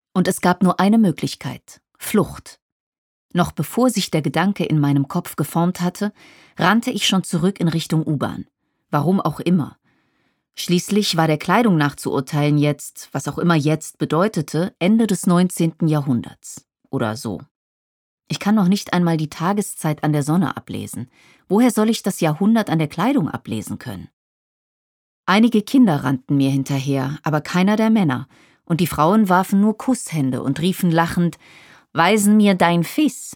Und es gab nur eine Möglichkeit: Flucht. Noch bevor sich der Gedanke in meinem Kopf geformt hatte, rannte ich schon zurück in Richtung U-Bahn. Warum auch immer. Schließlich war der Kleidung nach zu urteilen jetzt, was auch immer jetzt bedeutete, Ende des 19. Jahrhunderts. Oder so. Ich kann noch nicht einmal die Tageszeit an der Sonne ablesen. Woher soll ich das Jahrhundert an der Kleidung ablesen können? Einige Kinder rannten mir hinterher, aber keiner der Männer, und die Frauen warfen nur Kusshände und riefen lachend: »Weisen mir dein Fiss!«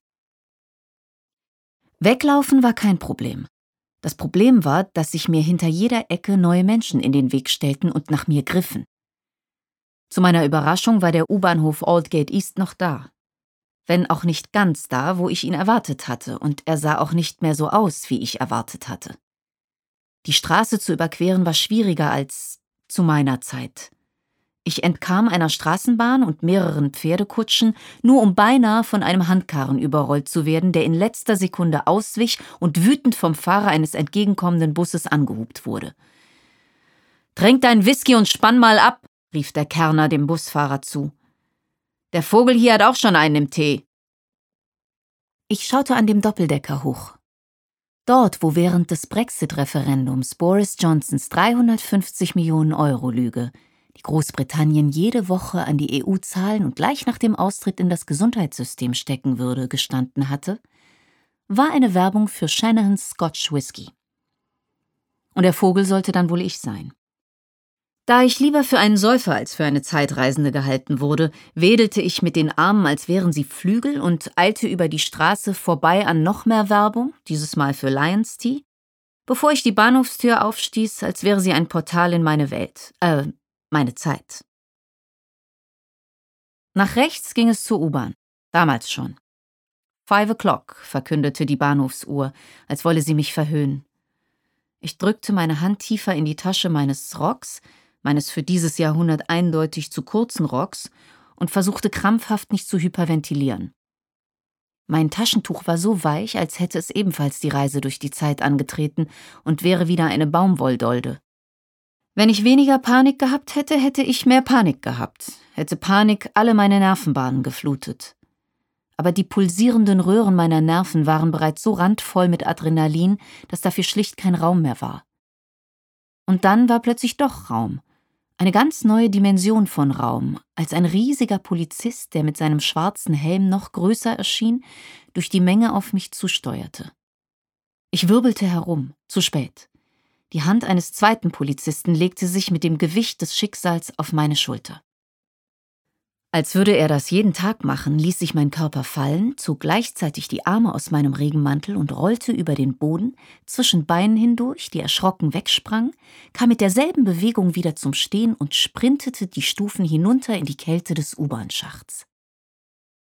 Weglaufen war kein Problem. Das Problem war, dass sich mir hinter jeder Ecke neue Menschen in den Weg stellten und nach mir griffen. Zu meiner Überraschung war der U-Bahnhof Aldgate East noch da. Wenn auch nicht ganz da, wo ich ihn erwartet hatte, und er sah auch nicht mehr so aus, wie ich erwartet hatte. Die Straße zu überqueren war schwieriger als zu meiner Zeit. Ich entkam einer Straßenbahn und mehreren Pferdekutschen, nur um beinahe von einem Handkarren überrollt zu werden, der in letzter Sekunde auswich und wütend vom Fahrer eines entgegenkommenden Busses angehupt wurde. »Trink deinen Whisky und spann mal ab«, rief der Kärrner dem Busfahrer zu. »Der Vogel hier hat auch schon einen im Tee.« Ich schaute an dem Doppeldecker hoch. Dort, wo während des Brexit-Referendums Boris Johnsons 350 Millionen Euro Lüge, die Großbritannien jede Woche an die EU zahlen und gleich nach dem Austritt in das Gesundheitssystem stecken würde, gestanden hatte, war eine Werbung für Shanahans Scotch Whisky. Und der Vogel sollte dann wohl ich sein. Da ich lieber für einen Säufer als für eine Zeitreisende gehalten wurde, wedelte ich mit den Armen, als wären sie Flügel, und eilte über die Straße vorbei an noch mehr Werbung, dieses Mal für Lions Tea, bevor ich die Bahnhofstür aufstieß, als wäre sie ein Portal in meine Welt, meine Zeit. Nach rechts ging es zur U-Bahn, damals schon. 5 o'clock, verkündete die Bahnhofsuhr, als wolle sie mich verhöhnen. Ich drückte meine Hand tiefer in die Tasche meines Rocks, meines für dieses Jahrhundert eindeutig zu kurzen Rocks, und versuchte krampfhaft nicht zu hyperventilieren. Mein Taschentuch war so weich, als hätte es ebenfalls die Reise durch die Zeit angetreten und wäre wieder eine Baumwolldolde. Wenn ich weniger Panik gehabt hätte, hätte ich mehr Panik gehabt, hätte Panik alle meine Nervenbahnen geflutet. Aber die pulsierenden Röhren meiner Nerven waren bereits so randvoll mit Adrenalin, dass dafür schlicht kein Raum mehr war. Und dann war plötzlich doch Raum. Eine ganz neue Dimension von Raum, als ein riesiger Polizist, der mit seinem schwarzen Helm noch größer erschien, durch die Menge auf mich zusteuerte. Ich wirbelte herum, zu spät. Die Hand eines zweiten Polizisten legte sich mit dem Gewicht des Schicksals auf meine Schulter. Als würde er das jeden Tag machen, ließ sich mein Körper fallen, zog gleichzeitig die Arme aus meinem Regenmantel und rollte über den Boden, zwischen Beinen hindurch, die erschrocken wegsprangen, kam mit derselben Bewegung wieder zum Stehen und sprintete die Stufen hinunter in die Kälte des U-Bahn-Schachts.